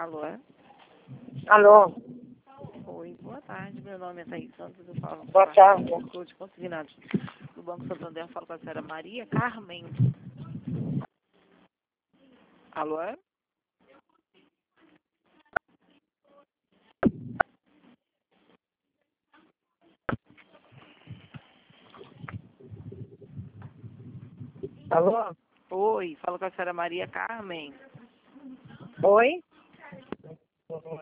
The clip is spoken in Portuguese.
Alô? Alô, Oi, boa tarde. Meu nome é Thaís Santos. Eu falo boa tarde. de consignados do Banco Santander. Eu falo com a senhora Maria Carmen. Alô? Alô, Oi, falo com a senhora Maria Carmen. oi?